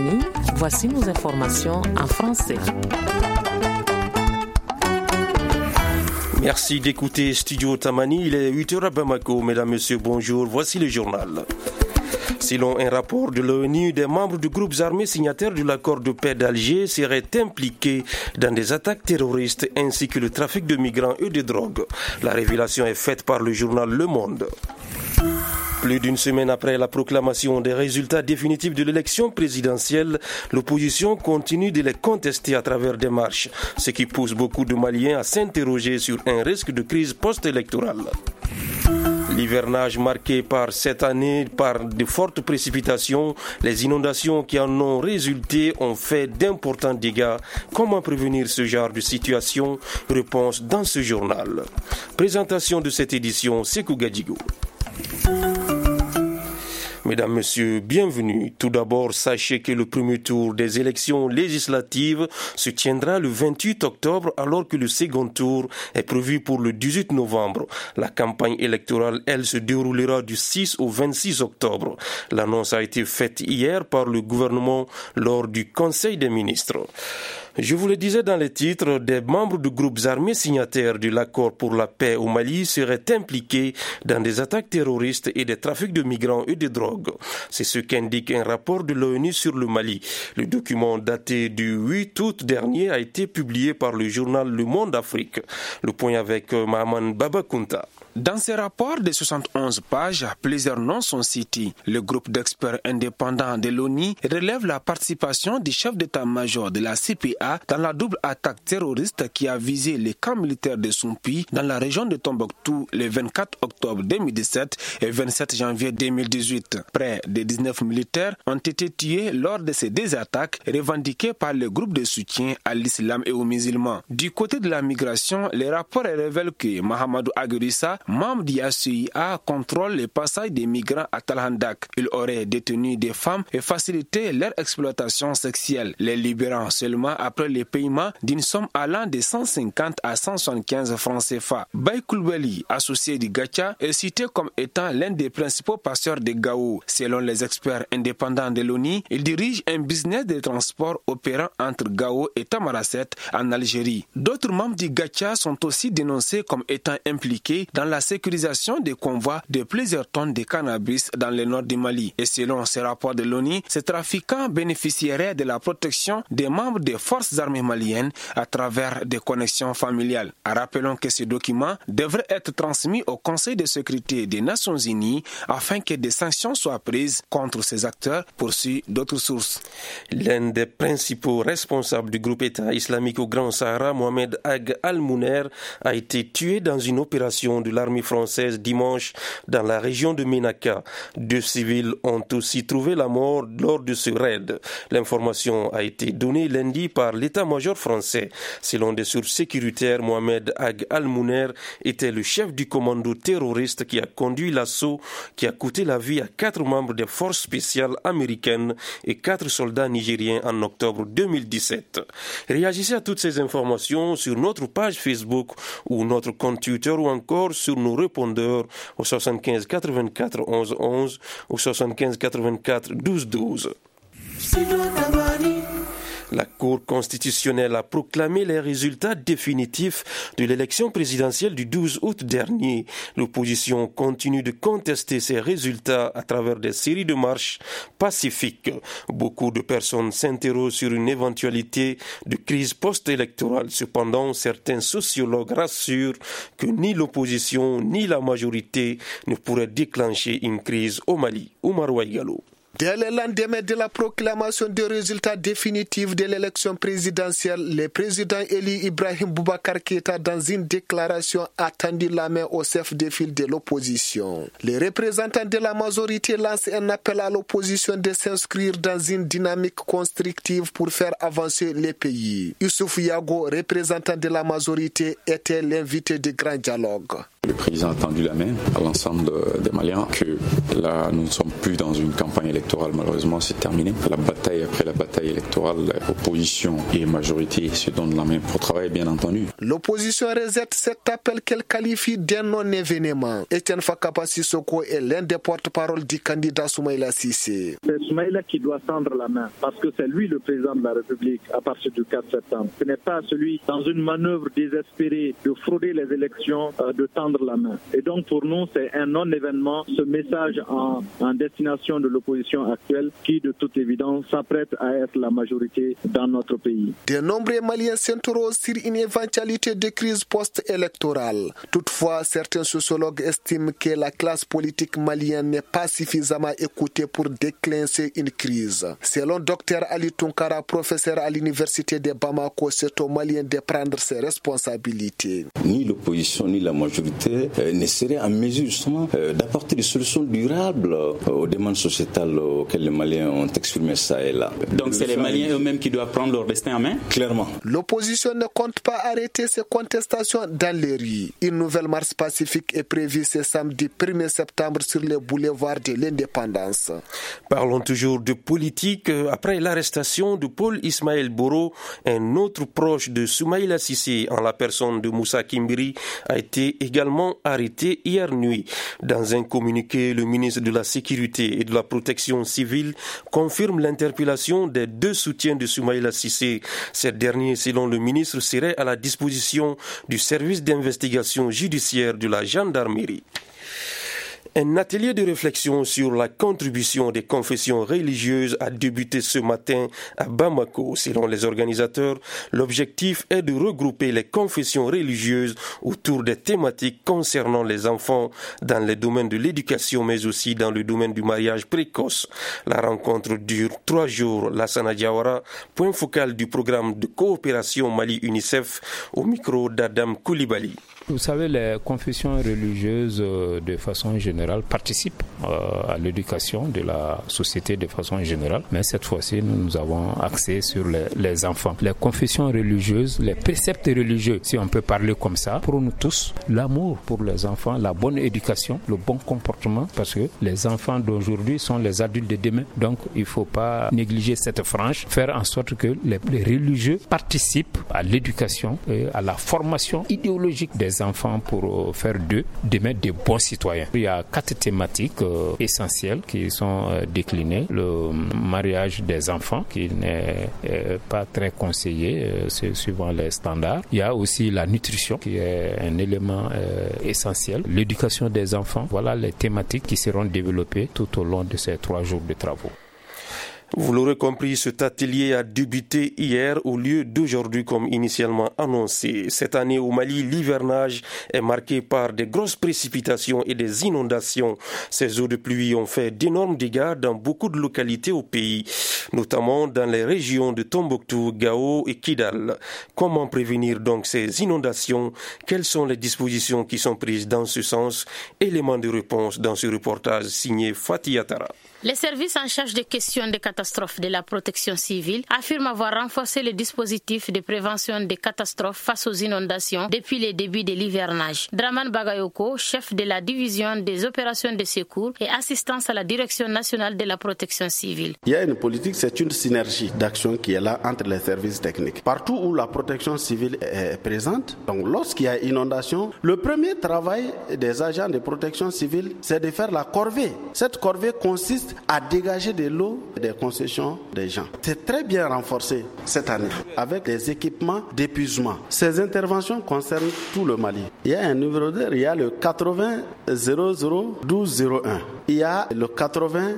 Tamani, voici nos informations en français. Merci d'écouter Studio Tamani, il est 8h à Bamako. Mesdames, Messieurs, bonjour, voici le journal. Selon un rapport de l'ONU, des membres de groupes armés signataires de l'accord de paix d'Alger seraient impliqués dans des attaques terroristes ainsi que le trafic de migrants et de drogue. La révélation est faite par le journal Le Monde. Plus d'une semaine après la proclamation des résultats définitifs de l'élection présidentielle, l'opposition continue de les contester à travers des marches, ce qui pousse beaucoup de Maliens à s'interroger sur un risque de crise post-électorale. L'hivernage marqué par cette année par de fortes précipitations, les inondations qui en ont résulté ont fait d'importants dégâts. Comment prévenir ce genre de situation? Réponse dans ce journal. Présentation de cette édition, Sekou Gadjigo. Mesdames, Messieurs, bienvenue. Tout d'abord, sachez que le premier tour des élections législatives se tiendra le 28 octobre alors que le second tour est prévu pour le 18 novembre. La campagne électorale, elle, se déroulera du 6 au 26 octobre. L'annonce a été faite hier par le gouvernement lors du Conseil des ministres. Je vous le disais dans les titres, des membres de groupes armés signataires de l'accord pour la paix au Mali seraient impliqués dans des attaques terroristes et des trafics de migrants et de drogue. C'est ce qu'indique un rapport de l'ONU sur le Mali. Le document daté du 8 août dernier a été publié par le journal Le Monde Afrique. Le point avec Mahaman Babakunta. Dans ce rapport de 71 pages, plusieurs noms sont cités. Le groupe d'experts indépendants de l'ONU relève la participation du chef d'état-major de la CPA dans la double attaque terroriste qui a visé les camps militaires de Soumpi dans la région de Tombouctou le 24 octobre 2017 et 27 janvier 2018. Près de 19 militaires ont été tués lors de ces deux attaques revendiquées par le groupe de soutien à l'islam et aux musulmans. Du côté de la migration, les rapports révèlent que Mahamadou Aguerissa, membre du ACIA, contrôle le passage des migrants à Talhandak. Il aurait détenu des femmes et facilité leur exploitation sexuelle, les libérant seulement après le paiement d'une somme allant de 150 à 175 francs CFA. Baye Koulibaly, associé du Gacha, est cité comme étant l'un des principaux passeurs de Gao. Selon les experts indépendants de l'ONU, il dirige un business de transport opérant entre Gao et Tamaracet en Algérie. D'autres membres du Gacha sont aussi dénoncés comme étant impliqués dans la sécurisation des convois de plusieurs tonnes de cannabis dans le nord du Mali. Et selon ce rapport de l'ONU, ces trafiquants bénéficieraient de la protection des membres des forces armées maliennes à travers des connexions familiales. Rappelons que ce document devrait être transmis au Conseil de sécurité des Nations Unies afin que des sanctions soient prises contre ces acteurs, poursuit d'autres sources. L'un des principaux responsables du groupe État islamique au Grand Sahara, Mohamed Ag Al-Mouner, a été tué dans une opération de l'armée française dimanche dans la région de Ménaka. 2 civils ont aussi trouvé la mort lors de ce raid. L'information a été donnée lundi par l'état-major français. Selon des sources sécuritaires, Mohamed Ag Al-Mouner était le chef du commando terroriste qui a conduit l'assaut qui a coûté la vie à 4 membres des forces spéciales américaines et 4 soldats nigériens en octobre 2017. Réagissez à toutes ces informations sur notre page Facebook ou notre compte Twitter ou encore sur nos répondeurs au 75 84 11 11 ou 75 84 12 12. La Cour constitutionnelle a proclamé les résultats définitifs de l'élection présidentielle du 12 août dernier. L'opposition continue de contester ces résultats à travers des séries de marches pacifiques. Beaucoup de personnes s'interrogent sur une éventualité de crise post-électorale. Cependant, certains sociologues rassurent que ni l'opposition ni la majorité ne pourraient déclencher une crise au Mali. Oumar Ouaïgalo. Dès le lendemain de la proclamation des résultats définitifs de l'élection présidentielle, le président élu Ibrahim Boubacar Keïta, dans une déclaration, a tendu la main au chef de file de l'opposition. Les représentants de la majorité lancent un appel à l'opposition de s'inscrire dans une dynamique constructive pour faire avancer le pays. Youssouf Yago, représentant de la majorité, était l'invité du grand dialogue. Le président a tendu la main à l'ensemble des Maliens que là, nous ne sommes plus dans une campagne électorale. Malheureusement, c'est terminé. La bataille après la bataille électorale, opposition et majorité se donnent la main pour travailler, bien entendu. L'opposition rejette cet appel qu'elle qualifie d'un non-événement. Etienne Fakapa Sissoko est l'un des porte-parole du candidat Soumaïla Cissé. C'est Soumaïla qui doit tendre la main parce que c'est lui le président de la République à partir du 4 septembre. Ce n'est pas celui, dans une manœuvre désespérée de frauder les élections, de tendre la main. Et donc pour nous, c'est un non-événement, ce message en destination de l'opposition actuelle qui, de toute évidence, s'apprête à être la majorité dans notre pays. De nombreux Maliens s'interrogent sur une éventualité de crise post-électorale. Toutefois, certains sociologues estiment que la classe politique malienne n'est pas suffisamment écoutée pour déclencher une crise. Selon Dr Ali Tunkara, professeur à l'université de Bamako, c'est aux Maliens de prendre ses responsabilités. Ni l'opposition ni la majorité ne seraient en mesure justement d'apporter des solutions durables aux demandes sociétales auxquelles les Maliens ont exprimé ça et là. Donc c'est les Maliens eux-mêmes qui doivent prendre leur destin en main? Clairement. L'opposition ne compte pas arrêter ses contestations dans les rues. Une nouvelle marche pacifique est prévue ce samedi 1er septembre sur les boulevards de l'Indépendance. Parlons toujours de politique. Après l'arrestation de Paul Ismaël Boro, un autre proche de Soumaïla Cissé, en la personne de Moussa Kimbiri, a été également arrêté hier nuit. Dans un communiqué, le ministre de la Sécurité et de la Protection civile confirme l'interpellation des deux soutiens de Soumaïla Cissé. Ces derniers, selon le ministre, seraient à la disposition du service d'investigation judiciaire de la gendarmerie. Un atelier de réflexion sur la contribution des confessions religieuses a débuté ce matin à Bamako. Selon les organisateurs, l'objectif est de regrouper les confessions religieuses autour des thématiques concernant les enfants dans les domaines de l'éducation, mais aussi dans le domaine du mariage précoce. La rencontre dure 3 jours. Lassana Diawara, point focal du programme de coopération Mali-UNICEF, au micro d'Adam Koulibaly. Vous savez, les confessions religieuses, de façon générale, participent à l'éducation de la société de façon générale. Mais cette fois-ci, nous avons axé sur les enfants. Les confessions religieuses, les préceptes religieux, si on peut parler comme ça, pour nous tous, l'amour pour les enfants, la bonne éducation, le bon comportement, parce que les enfants d'aujourd'hui sont les adultes de demain. Donc, il ne faut pas négliger cette frange, faire en sorte que les religieux participent à l'éducation et à la formation idéologique des enfants pour faire d'eux demain des bons citoyens. Il y a 4 thématiques essentielles qui sont déclinées. Le mariage des enfants qui n'est pas très conseillé, c'est suivant les standards. Il y a aussi la nutrition qui est un élément essentiel. L'éducation des enfants, voilà les thématiques qui seront développées tout au long de ces 3 jours de travaux. Vous l'aurez compris, cet atelier a débuté hier au lieu d'aujourd'hui comme initialement annoncé. Cette année au Mali, l'hivernage est marqué par des grosses précipitations et des inondations. Ces eaux de pluie ont fait d'énormes dégâts dans beaucoup de localités au pays, notamment dans les régions de Tombouctou, Gao et Kidal. Comment prévenir donc ces inondations? Quelles sont les dispositions qui sont prises dans ce sens? Élément de réponse dans ce reportage signé Fatih Atara. Les services en charge des questions de catastrophes de la protection civile affirment avoir renforcé les dispositifs de prévention des catastrophes face aux inondations depuis le début de l'hivernage. Draman Bagayoko, chef de la division des opérations de secours et assistance à la Direction nationale de la protection civile. Il y a une politique, c'est une synergie d'action qui est là entre les services techniques. Partout où la protection civile est présente, donc lorsqu'il y a inondation, le premier travail des agents de protection civile, c'est de faire la corvée. Cette corvée consiste à dégager de l'eau des concessions des gens. C'est très bien renforcé cette année avec des équipements d'épuisement. Ces interventions concernent tout le Mali. Il y a un numéro d'air, il y a le 80 00 12 01. Il y a le 80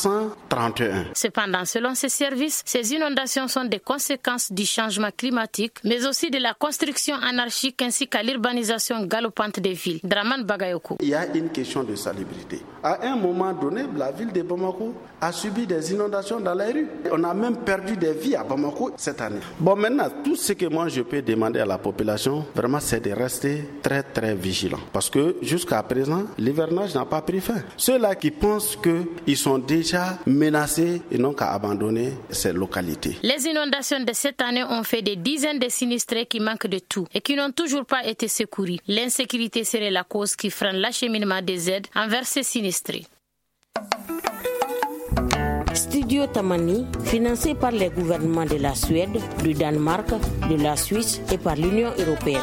331. Cependant, selon ces services, ces inondations sont des conséquences du changement climatique, mais aussi de la construction anarchique ainsi qu'à l'urbanisation galopante des villes. Draman Bagayoko. Il y a une question de salubrité. À un moment donné, la ville de Bamako a subi des inondations dans les rues. On a même perdu des vies à Bamako cette année. Bon, maintenant, tout ce que moi je peux demander à la population, vraiment, c'est de rester très très vigilant. Parce que jusqu'à présent, l'hivernage n'a pas pris fin. Ceux-là qui pensent qu'ils sont déjà menacés, ils n'ont qu'à abandonner ces localités. Les inondations de cette année ont fait des dizaines de sinistrés qui manquent de tout et qui n'ont toujours pas été secourus. L'insécurité serait la cause qui freine l'acheminement des aides envers ces sinistrés. Studio Tamani, financé par les gouvernements de la Suède, du Danemark, de la Suisse et par l'Union européenne.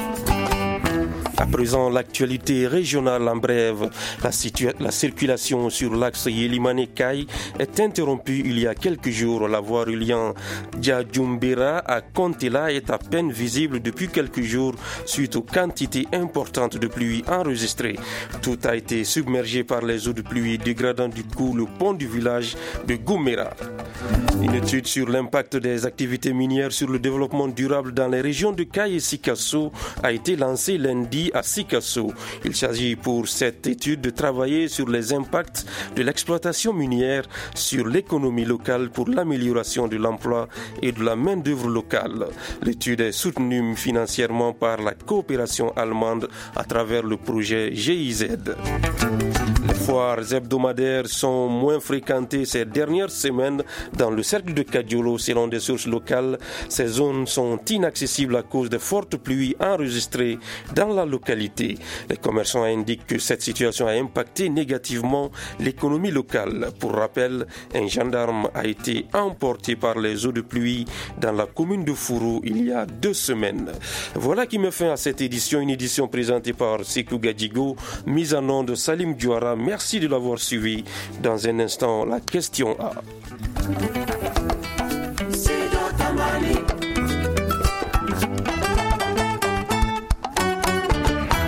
À présent, l'actualité régionale en bref. La circulation sur l'axe Yelimane-Kai est interrompue il y a quelques jours. La voie reliant Djadjumbera à Kontela est à peine visible depuis quelques jours suite aux quantités importantes de pluie enregistrées. Tout a été submergé par les eaux de pluie, dégradant du coup le pont du village de Goumera. Une étude sur l'impact des activités minières sur le développement durable dans les régions de Kai et Sikasso a été lancée lundi à Sikasso. Il s'agit pour cette étude de travailler sur les impacts de l'exploitation minière sur l'économie locale pour l'amélioration de l'emploi et de la main-d'œuvre locale. L'étude est soutenue financièrement par la coopération allemande à travers le projet GIZ. Les foires hebdomadaires sont moins fréquentées ces dernières semaines dans le cercle de Kadiolo. Selon des sources locales, ces zones sont inaccessibles à cause de fortes pluies enregistrées dans la localité. Les commerçants indiquent que cette situation a impacté négativement l'économie locale. Pour rappel, un gendarme a été emporté par les eaux de pluie dans la commune de Fourou il y a 2 semaines. Voilà qui met fin à cette édition, une édition présentée par Sekou Gadjigo, mise en nom de Salim Diouara. Merci de l'avoir suivi. Dans un instant, la question A.